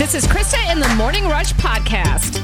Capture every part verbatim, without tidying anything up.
This is Krista in the Morning Rush Podcast.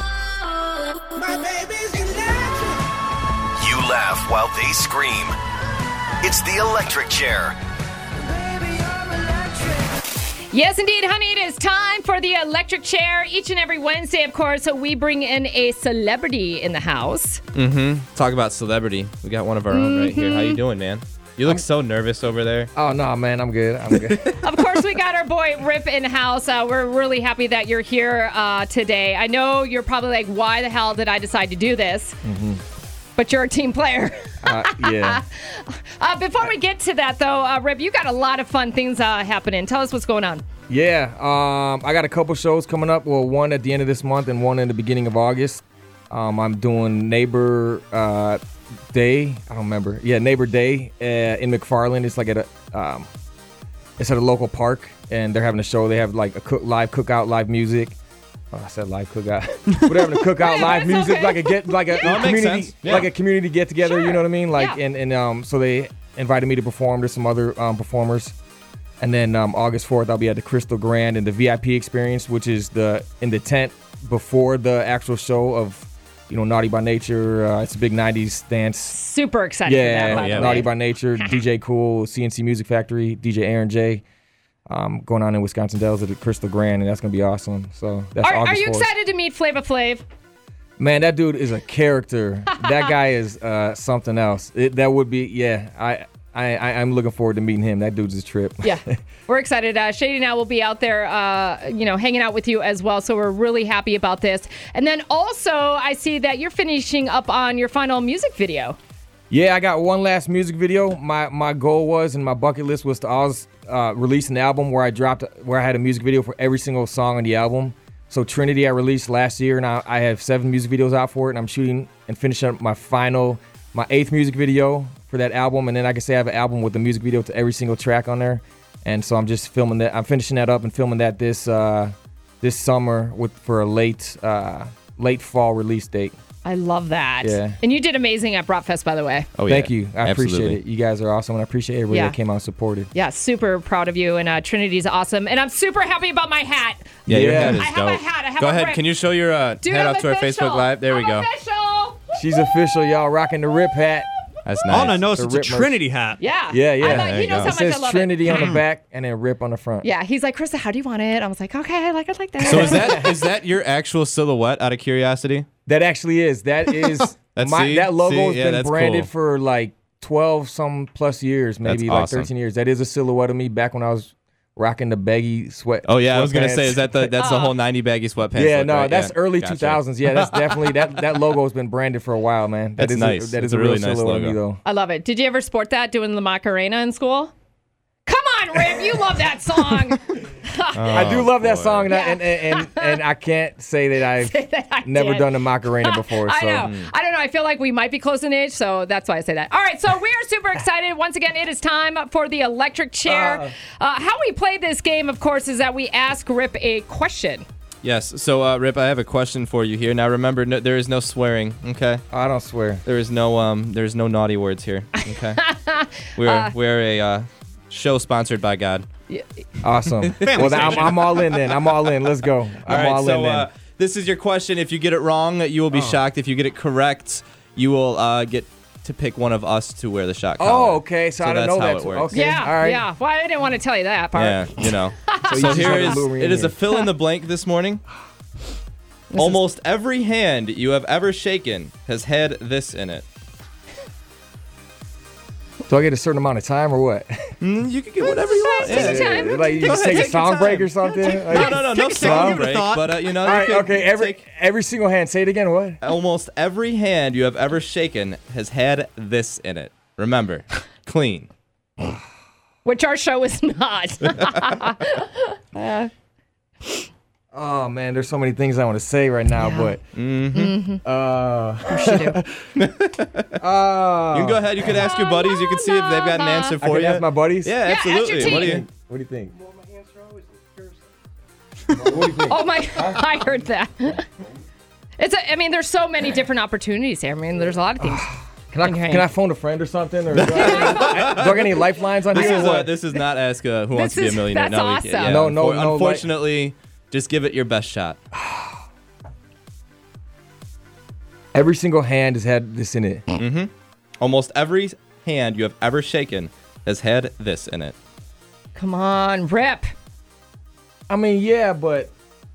My baby's electric. You laugh while they scream. It's the electric chair. Baby, I'm electric. Yes, indeed, honey. It is time for the electric chair. Each and every Wednesday, of course, so we bring in a celebrity in the house. Mm-hmm. Talk about celebrity. We got one of our own right here. How you doing, man? You look so nervous over there. Oh, no, man. I'm good. I'm good. Of course, we got our boy Rip in house. Uh, we're really happy that you're here uh, today. I know you're probably like, why the hell did I decide to do this? Mm-hmm. But you're a team player. uh, yeah. Uh, before we get to that, though, uh, Rip, you got a lot of fun things uh, happening. Tell us what's going on. Yeah. Um, I got a couple shows coming up. Well, one at the end of this month and one in the beginning of August. Um, I'm doing Neighbor uh, Day. I don't remember. Yeah, Neighbor Day uh, in McFarland. It's like at a, um, it's at a local park, and they're having a show. They have like a cook, live cookout, live music. Oh, I said live cookout. We're having a cookout, Yeah, live that's music, okay. like a get, like a that makes community, sense. Yeah. like a community get together. Sure. You know what I mean? Like, Yeah. and and um, so they invited me to perform. There's some other um, performers. And then um, August fourth, I'll be at the Crystal Grand in the V I P experience, which is the in the tent before the actual show of, you know, Naughty by Nature. Uh, it's a big nineties dance. Super excited Yeah, for that, by yeah, the Naughty way. by Nature, D J Cool, C N C Music Factory, D J Aaron J. Um, going on in Wisconsin Dells at the Crystal Grand, and that's going to be awesome. So that's Are, August are you fourth. excited to meet Flava Flav? Man, that dude is a character. That guy is uh, something else. It, that would be, yeah, I, I, I- I'm looking forward to meeting him. That dude's a trip. Yeah, we're excited. Uh, Shady Now will be out there, uh, you know, hanging out with you as well. So we're really happy about this. And then also, I see that you're finishing up on your final music video. Yeah, I got one last music video. My my goal was, and my bucket list was to always uh, release an album where I dropped, where I had a music video for every single song on the album. So Trinity I released last year, and I, I have seven music videos out for it, and I'm shooting and finishing up my final, my eighth music video for that album, and then I can say I have an album with a music video to every single track on there. And so I'm just filming that. I'm finishing that up and filming that this uh, this summer with for a late uh, late fall release date. I love that. Yeah. And you did amazing at Bratfest, by the way. Oh, Thank yeah. you. I Absolutely. appreciate it. You guys are awesome, and I appreciate everybody Yeah. that came out and supported. Yeah, super proud of you. And uh, Trinity's awesome. And I'm super happy about my hat. Yeah, your Yeah. head is I have dope. a hat. I have Go a ahead. Rip. Can you show your uh, Dude, head I'm up to our official. Facebook Live? There we I'm go. Official. She's official, y'all. Rocking the Rip hat. That's All I nice. know is The it's a Rip merch. Trinity hat. Yeah. Yeah, yeah. I thought, There he you knows go. how It much I says love Trinity it. on the back and then Rip on the front. Yeah, he's like, Krista, how do you want it? I was like, okay, I like it like that. So is that is that your actual silhouette? Out of curiosity. That actually is. That is That's- my see? that logo See? has Yeah, been that's branded cool. for like twelve some plus years, maybe That's like awesome. thirteen years. That is a silhouette of me back when I was rocking the baggy sweat. Oh yeah, I was gonna sweatpants. say is that the that's the Oh. whole ninety baggy sweatpants? Yeah, look, no, right? that's Yeah. early Gotcha. two thousands. Yeah, that's definitely that that logo has been branded for a while, man. That That's is nice. A, that It's is a a real really nice silhouette of me logo. though. I love it. Did you ever sport that doing the Macarena in school? Come on, Rip. You love that song. I do love that boy. song, and, I, Yeah. and, and and and I can't say that I've That I never did. done the Macarena before. So I know. I don't know. I feel like we might be close in age, so that's why I say that. All right, so we are super excited. Once again, it is time for the electric chair. Uh, how we play this game, of course, is that we ask Rip a question. Yes. So uh, Rip, I have a question for you here. Now remember, no, there is no swearing. Okay. I don't swear. There is no um. There's no naughty words here. Okay. we're we're a uh, show sponsored by God. Awesome. Well, I'm, I'm all in then. I'm all in. Let's go. I'm All right. all so in then. uh, this is your question. If you get it wrong, you will be Oh. shocked. If you get it correct, you will uh, get to pick one of us to wear the shot collar. Oh, okay. So, So I didn't that's know how that. it too. works. Okay. Yeah, All right. yeah. Well, I didn't want to tell you that part. Yeah, you know. So so you just here wanna is lure me it in is a here. fill in the blank this morning. Almost every hand you have ever shaken has had this in it. Do I get a certain amount of time or what? Mm, you can get whatever you want. Take your Yeah. time. Like you Go just ahead, take a take your song time. break or something? No, no, no, no Take a song second. break. Thought. But uh, you know, All you right. can Okay. Every take every single hand. Say it again. What? almost every hand you have ever shaken has had this in it. Remember, clean. Which our show is not. Uh, Oh man, there's so many things I want to say right now, Yeah. but Mm-hmm. uh, she do. uh, You can go ahead. You can ask your buddies. You can see if they've got an answer I for can you. ask my buddies. Yeah, Yeah, ask your absolutely. What do team. you? What do you think? What What do you think? Oh my! I heard that. It's. A, I mean, there's so many different opportunities here. I mean, there's a lot of things. Can I in your can I hand. phone a friend or something? Or do I, do I get any lifelines on This here? is or uh, what? this is not ask uh, who wants This to be a is- millionaire. that's no, we awesome. can't. Yeah, No, no, unfor- no, like- Unfortunately, Just give it your best shot. Every single hand has had this in it. Mm-hmm. Almost every hand you have ever shaken has had this in it. Come on, Rip. I mean, yeah, but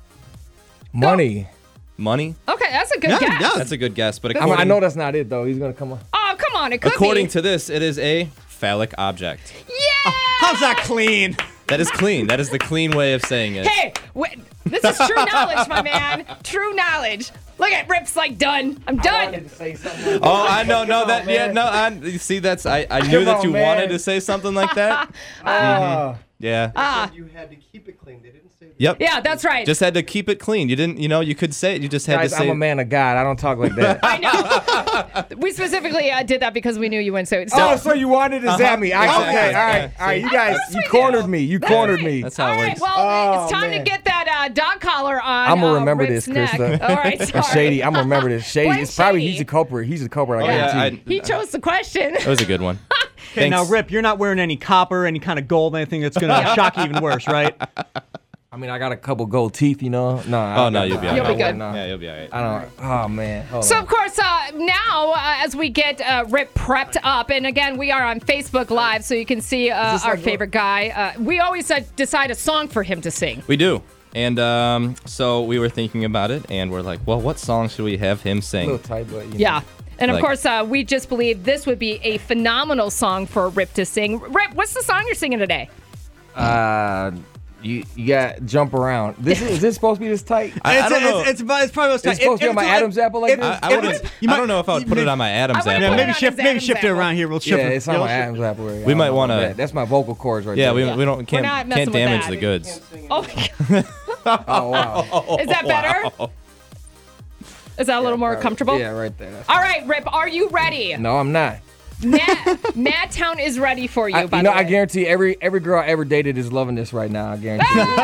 money. Money? Okay, that's a good Yeah, guess. yeah. That's a good guess, but I, mean, according, I know that's not it though. He's gonna come on. Oh, come on, it could according be. to this, it is a phallic object. Yeah. How's that clean? That is clean. That is the clean way of saying it. Hey, wait, this is true knowledge, my man. True knowledge. Look at Rip's like done. I'm done. to say something. Oh, I know, no, Come that, on, yeah, man. no, I, you see, that's, I, I knew Come that on, you man. wanted to say something like that. Uh, Yeah. Ah, You had to keep it clean. They didn't say. Yep. yeah, that's right. Just had to keep it clean. You didn't, you know, you could say it. You just had guys, to say I'm a man of God. I don't talk like that. I know. We specifically uh, did that because we knew you wouldn't. So, so Oh, so you wanted to zap me? I, Exactly. Okay, all right, Yeah. all right. You guys, course you we cornered do. me. You That's cornered right. me. That's how all it right, works. well, Oh, it's time man. to get that uh, dog collar on. I'm gonna uh, remember Rip's this, neck. Krista. All right, Or sorry. Shady, I'm gonna remember this. Shady, Blame it's probably Shady. he's the culprit. He's the culprit. I Oh, yeah, guarantee. I, He chose the question. that was a good one. Okay, now Thanks. Rip, you're not wearing any copper, any kind of gold, anything that's gonna shock you even worse, right? I mean, I got a couple gold teeth, you know. No. I Oh, don't no, got- you'll be I all You'll don't be wear good. none. Yeah, you'll be all right. I don't. Oh man. Hold So, on. of course, uh, now uh, as we get uh, Rip prepped up, and again, we are on Facebook Live, so you can see uh, this our like favorite guy. Uh, we always uh, decide a song for him to sing. We do. And um, so we were thinking about it, and we're like, well, what song should we have him a sing? little tight, but you know. Yeah. And of Like- course, uh, we just believe this would be a phenomenal song for Rip to sing. Rip, what's the song you're singing today? Uh, you you got jump around. This is, is this supposed to be this tight? I, I it's, don't know. It's, it's, about- it's probably most It's supposed to be on my Adam's apple like if- this? I, I, if wouldn't, it's- you I might- don't know if I would put it on my Adam's I wouldn't Yeah, put apple. it maybe on shift, his maybe Adam's shift it apple. around here. We'll shift Yeah, it. it's on Yeah, my we'll shift- Adam's apple. Right We now. might wanna- That- That's my vocal cords right Yeah, there. we, we don't can't, not messing can't with damage that. the goods. Oh, my God. Oh wow. Is that better? Is that a little more comfortable? Yeah, right there. That's All right, Rip, are you ready? No, I'm not. Matt, Madtown is ready for you, I, by you know, the way. I guarantee every every girl I ever dated is loving this right now. I guarantee.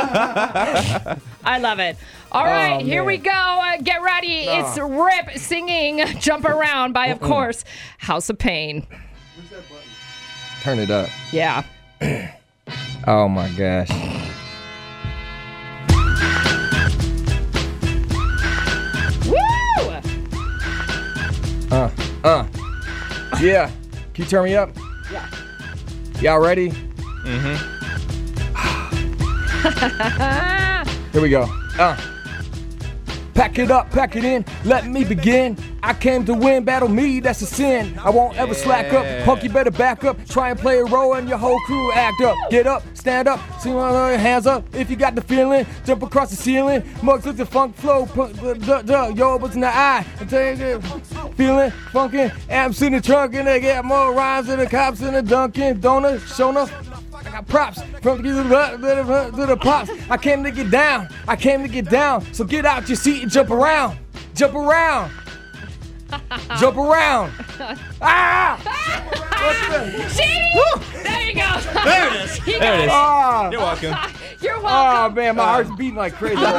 I love it. All right, Oh, here man. we go. Uh, get ready. No. It's Rip singing Jump Around by, of course, House of Pain. Turn it up. Yeah. Oh my gosh. Woo! Uh, uh. Yeah. Can you turn me up? Yeah. Y'all ready? Here we go. Uh. Pack it up, pack it in, let me begin. I came to win, battle me, that's a sin. I won't ever slack up, punk, you better back up. Try and play a role and your whole crew act up. Get up, stand up, see my uh, hands up. If you got the feeling, jump across the ceiling. Mugs with the funk flow, punk, duh, duh, duh, yo, what's in the eye? I tell you, feeling, funkin', amps in the trunk, and they get more rhymes than the cops in the Dunkin' Donuts, Donuts. I got props from the, to the, to the pops. I came to get down. I came to get down. So get out your seat and jump around. Jump around. Jump around. Ah! Shady! There you go. There it is. He There got it is. Ah. You're welcome. You're Oh welcome. man, my heart's beating like crazy. How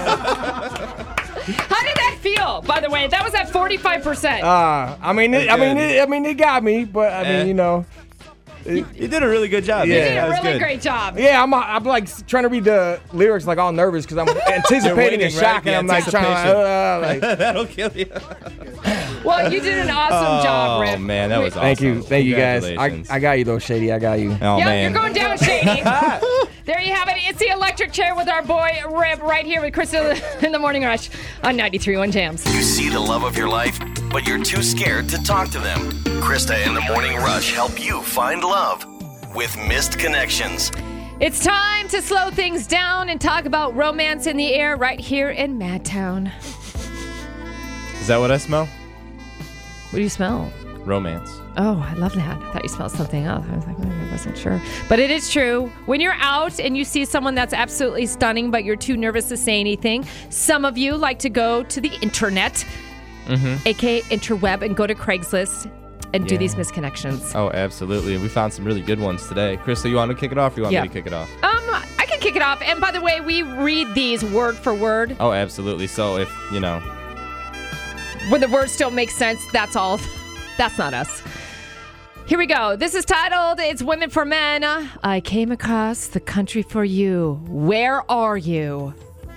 did that feel, by the way? That was at forty-five percent. Uh, I mean, it, I mean, it, I mean, it got me, but I Eh. mean, you know, You did a really good job. Yeah. you man. did That a was really good. great job. yeah, I'm, I'm like trying to read the lyrics like all nervous because I'm anticipating waiting, a shock, right? and I'm The like trying to, uh, like. That'll kill you. Well, you did an awesome job, Oh Rip. man, that was awesome. Thank you, thank you guys. I, Congratulations. I got you though, Shady. I got you. Oh Yep, man. you're going down, Shady. There you have it. It's the electric chair with our boy Rip right here with Krista in the Morning Rush on ninety-three point one Jams. You see the love of your life, but you're too scared to talk to them. Krista and the Morning Rush help you find love with Missed Connections. It's time to slow things down and talk about romance in the air right here in Madtown. Is that what I smell? What do you smell? Romance. Oh, I love that. I thought you smelled something else. I was like, "Hmm, I wasn't sure. But it is true. When you're out and you see someone that's absolutely stunning, but you're too nervous to say anything, some of you like to go to the internet, aka interweb, and go to Craigslist and do Yeah. these misconnections. Oh, absolutely. We found some really good ones today. Krista, you want to kick it off or you want Yeah. me to kick it off? Um, I can kick it off. And by the way, we read these word for word. Oh, absolutely. So if, you know, When the words don't make sense, that's all. That's not us. Here we go. This is titled, It's Women for Men. I came across the country for you. Where are you?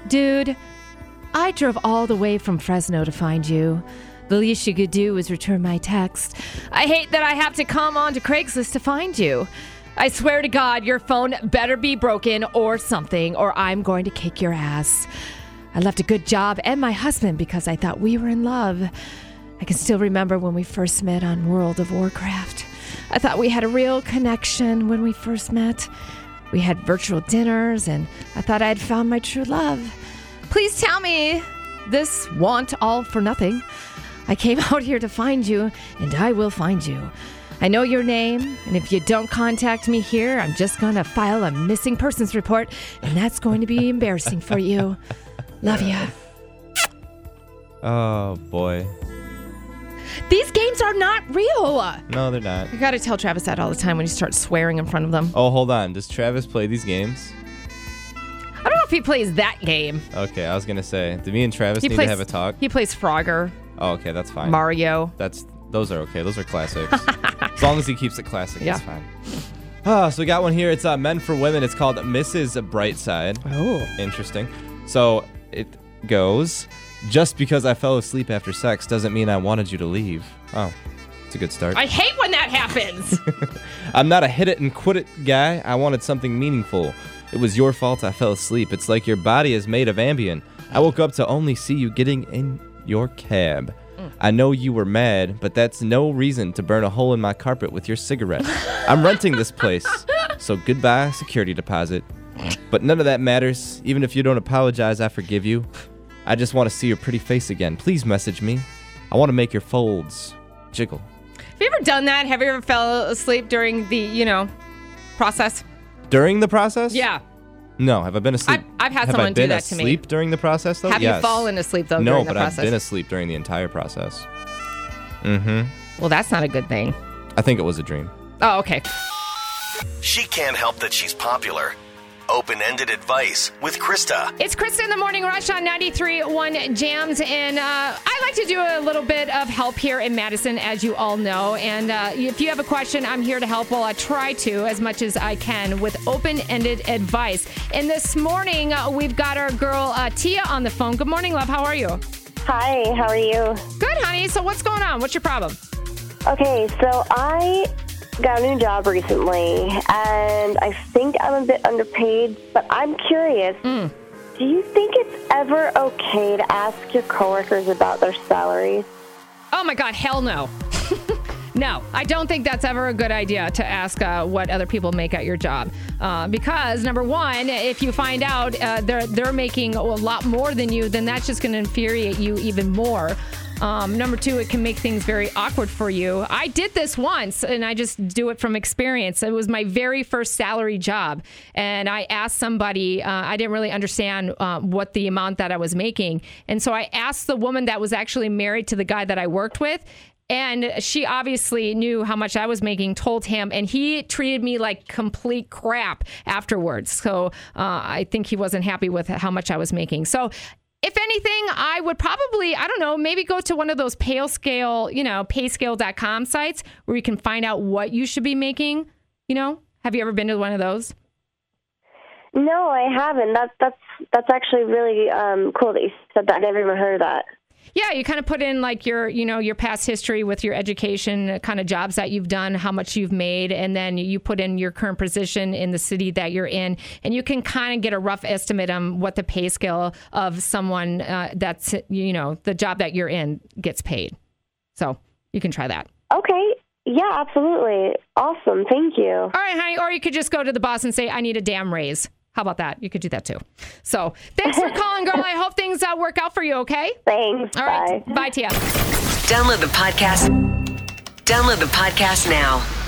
Dude, I drove all the way from Fresno to find you. The least you could do was return my text. I hate that I have to come on to Craigslist to find you. I swear to God, your phone better be broken or something, or I'm going to kick your ass. I left a good job and my husband because I thought we were in love. I can still remember when we first met on World of Warcraft. I thought we had a real connection when we first met. We had virtual dinners, and I thought I had found my true love. Please tell me this wa'n't all for nothing. I came out here to find you, and I will find you. I know your name, and if you don't contact me here, I'm just going to file a missing persons report, and that's going to be embarrassing for you. Love ya. Oh, boy. These games are not real. No, they're not. I gotta tell Travis that all the time when he starts swearing in front of them. Oh, hold on. Does Travis play these games? I don't know if he plays that game. Okay, I was going to say, do me and Travis He need plays, to have a talk? He plays Frogger, Oh, okay, that's fine. Mario. That's Those are okay. Those are classics. As long as he keeps it classic, Yeah. it's fine. Ah, so we got one here. It's uh, Men for Women. It's called Missus Brightside. Oh. Interesting. So it goes, just because I fell asleep after sex doesn't mean I wanted you to leave. Oh, it's a good start. I hate when that happens. I'm not a hit it and quit it guy. I wanted something meaningful. It was your fault I fell asleep. It's like your body is made of Ambien. I woke up to only see you getting in your cab. I know you were mad, but that's no reason to burn a hole in my carpet with your cigarette. I'm renting this place, so goodbye security deposit. But none of that matters. Even if you don't apologize, I forgive you. I just want to see your pretty face again. Please message me. I want to make your folds jiggle. Have you ever done that? Have you ever fell asleep during the, you know, process? During the process? Yeah. No. Have I been asleep? I've, I've had Have someone I been do that to me. asleep during the process, though? Have Yes. you fallen asleep, though, No, during the but process? I've been asleep during the entire process. Mm-hmm. Well, that's not a good thing. I think it was a dream. Oh, okay. She can't help that she's popular. Open-ended advice with Krista. It's Krista in the Morning Rush on ninety-three point one Jams, and uh, I like to do a little bit of help here in Madison, as you all know. And uh, if you have a question, I'm here to help. Well, I try to as much as I can with open-ended advice. And this morning, uh, we've got our girl uh, Tia on the phone. Good morning, love. How are you? Hi, how are you? Good, honey. So what's going on? What's your problem? Okay, so I got a new job recently, and I think I'm a bit underpaid, but I'm curious. Mm. Do you think it's ever okay to ask your coworkers about their salaries? Oh, my God. Hell no. No, I don't think that's ever a good idea to ask uh, what other people make at your job. Uh, because, number one, if you find out uh, they're, they're making a lot more than you, then that's just going to infuriate you even more. Um, number two, it can make things very awkward for you. I did this once, and I just do it from experience. It was my very first salary job, and I asked somebody, uh, I didn't really understand uh, what the amount that I was making, and so I asked the woman that was actually married to the guy that I worked with, and she obviously knew how much I was making, told him, and he treated me like complete crap afterwards. So uh, I think he wasn't happy with how much I was making. So if anything, I would probably, I don't know, maybe go to one of those pay scale, you know, pay scale dot com sites where you can find out what you should be making. You know, have you ever been to one of those? No, I haven't. That, that's that's actually really um, cool that you said that. I never even heard of that. Yeah, you kind of put in like your, you know, your past history with your education, uh, kind of jobs that you've done, how much you've made, and then you put in your current position in the city that you're in, and you can kind of get a rough estimate on what the pay scale of someone uh, that's, you know, the job that you're in gets paid. So you can try that. Okay. Yeah, absolutely. Awesome. Thank you. All right, honey. Or you could just go to the boss and say, I need a damn raise. How about that? You could do that too. So thanks for calling, girl. I hope things uh, work out for you, okay? Thanks. All Bye. right. Bye, Tia. Download the podcast. Download the podcast now.